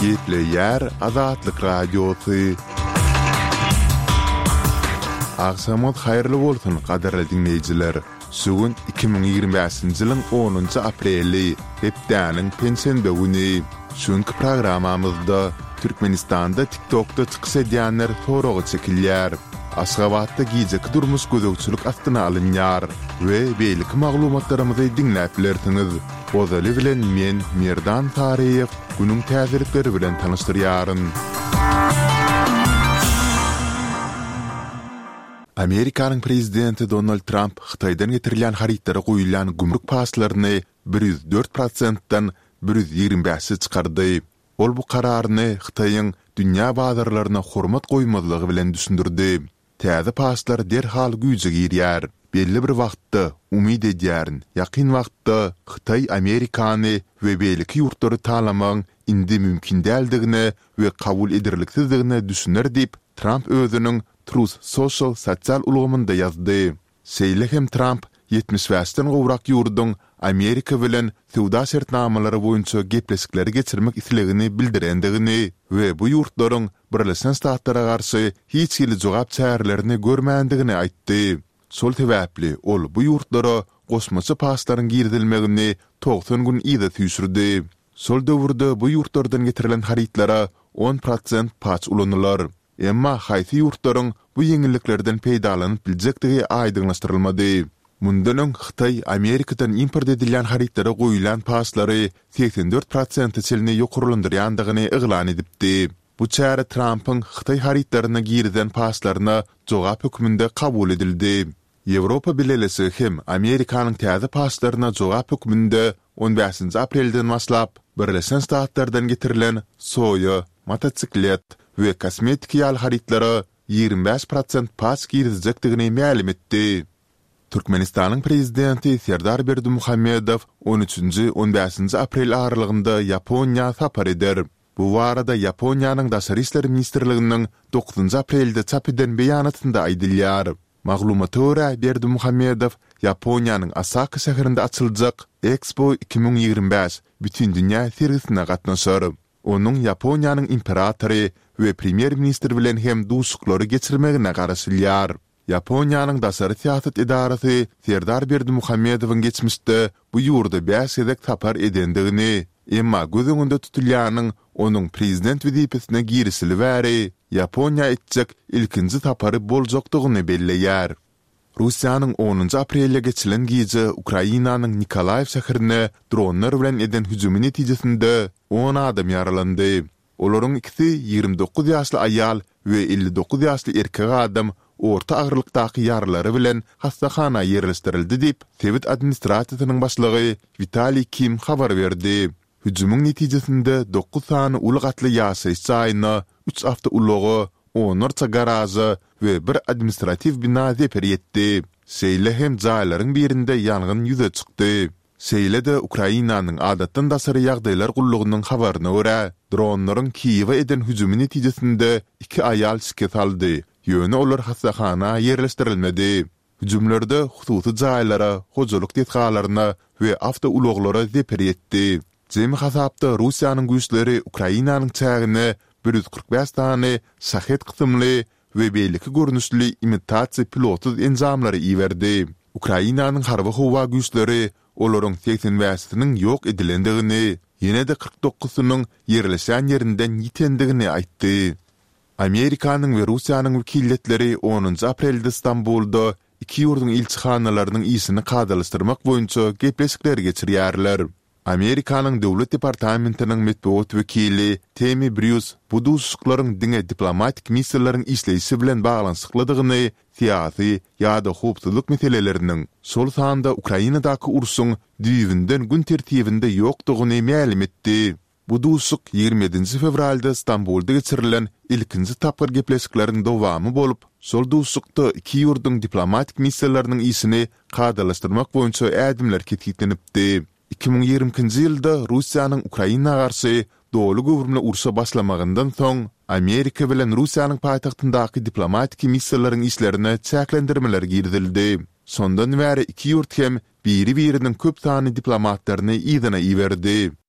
Gepleyer Azatlyk Radiosu. Akşamot hayırlı bolsun qadarly dinleyijiler. Sugun 2025-nji ýylyň 10-njy apreli, hepdäniň pensiýende güni. Şuňky programamyzda Türkmenistanda TikTok'da çykyş edýänler soragy çekilýär. Aşgabatda gijek durmuş gözegçilik astyna alynýar we beýlik maglumatlarymyzy dinläp bilersiňiz. Ozaly bilen men Merdan Tariýew günüň täzirikleri bilen tanyşdyrýaryn. Amerikanyň prezidenti Donald Trump Hytaýdan getirilýän haritlara goýulan gümrük passlaryny 104%-dan 125-e çykardy. Ol bu kararyny Hytaýyň dünýä bazarlaryna hormat goýmazlygy bilen düşündirdi. Täze passlar derhal güýje girýär. Belli bir wagtda umyd edýärin. Ýakyn wagtda Hytaý Amerikany we beýleki ýurtlary talamagyň indi mümkin däldigine we kabul edilirliksizdigine düşünür diýip Trump özüniň Truth Social sosial ulgamynda ýazdy. Seýle hem Trump 70-den gowrak ýurduň Amerika bilen sowda şertnamalary boýunça gepleşikleri geçirmek islegini bildirendigini we bu ýurtlaryň Birleşen Ştatlara garşy hiç ýyly jogap çärelerini görmändigini aýtdy. Şol sebäpli ol bu ýurtlara goşmaçy passlaryň girdilmegini 90 gün ýa-da tüýsürdi. Şol döwürde bu ýurtlardan getirilen haritlara 10% pas ulanylar. Emma haýsy ýurtlaryň bu ýeňilliklerden peýdalanyp biljekdigi aýdyňlaşdyrylmady. Mundan Hytaý Amerikadan import edilýän haritlara goýulan passlary 84% çelini ýokurlandyrýandygyny eglan edipdi. Bu çäre Trump'yň Hytaý haritlaryna girden passlaryna jogap hökmünde kabul edildi. Ýewropa bilelesi hem Amerikanyň täze passlaryna jogap hökmünde 15-nji aprelden başlap Birleşen Ştatlardan getirilen soya, mototsiklet we kosmetik ýal haritlary 25% pas girizjekdigini ma'lum etdi. Türkmenistanyň prezidenti Serdar Berdimuhammedow 13-15 aprel aralygynda Ýaponiýa sapar eder. Bu warada Ýaponiýanyň Daşary işleri ministrliginiň 9 aprelde çap eden beýanatynda aýdylýar. Maglumata görä Berdimuhammedow Ýaponiýanyň Osaka şäherinde açyljak Expo 2025 bütün dünýä sergisine gatnaşar. Onuň Ýaponiýanyň imperatory we premier ministr bilen hem duşuklary geçirmegine garaşylýar. Ýaponiýanyň Daşary siýasat edarasy Serdar Berdimuhammedowyň geçmişde bu ýurda 5 edek tapar edendigini, emma göz öňünde tutulýanyň onuň prezident wezipesine girisili bäri Ýaponiýa etjek ilkinji tapary boljakdygyny belleýär. Russiýanyň 10 aprelde geçilen gije Ukrainanyň Nikolaev şäherine dronlar bilen eden hüjümi netijesinde 10 adam ýaralandy. Olaryň ikisi 29 ýaşly aýal we 59 ýaşly erkek adam orta agyrlykdaky ýaralary bilen hastahana ýerleşdirildi diýip Sowet administrasiýasynyň başlygy Vitaliy Kim habar berdi. Hüjümüň netijesinde 9 sany uly gatly ýaşaýyş jaýyna, 3 awtoulogy, 10 garaja we bir administrativ bina zeper ýetdi. Seýle hem jaýlaryň birinde ýangyn ýüze çykdy. Seýle de Ukrainanyň adatdan daşary ýagdaýlar gullugynyň habaryna görä, dronlaryň Kiýewe eden hüjümi netijesinde 2 aýal şikayet aldy. Ýöne olar hastahana ýerleşdirilmedi. Hüjümlerde hususy jaýlara, hojalyk detgalaryna we awtouloglara zeper ýetdi. Jemi hasapda Russiýanyň güýçleri Ukrainanyň çägine 145 tane şahet kısımlı ve beýleki görnüşli imitasiýa pilotsuz enzamlary iwerdi. Ukrainanyň harby howa güýçleri olaryň 80-siniň ýok edilendigini, ýene-de 49-synyň ýerleşen ýerinden ýitendigini aýtdy. Amerikanyň we Russiýanyň wekilletleri 10 aprelde Istanbulda iki ýurduň ilçihanalarynyň ýysyny kadalaşdyrmak boýunça gepleşikler geçirýärler. Amerikanyň döwlet departamentiniň metbuat wekili Tammy Bruce bu duşuklaryň diňe diplomatik missiýalaryň işleýişi bilen baglanşyklydygyny, siýasy ýa-da howpsuzlyk meseleleriniň şol sanda Ukrainadaky urşuň düýbinden gün tertibinde ýokdugyny ma'lum etdi. Bu duşuk 27 fevralda Istanbulda geçirilen ilkinji tapyr gepleşikleriň dowamy bolup, şol duşukda iki ýurduň diplomatik missiýalarynyň işini kadalaşdyrmak boýunça ädimler ketgitlenipdi. 2020-nji ýylda Russiýanyň Ukraina garşy dowly gowrumly urşa başlamagyndan soň Amerika bilen Russiýanyň paýtagtyndaky diplomatik missiýalaryň işlerine çäklendirmeler girdildi. Sondan bäri iki ýurt hem biri-biriniň köp sany diplomatlaryny ýygyna iwerdi.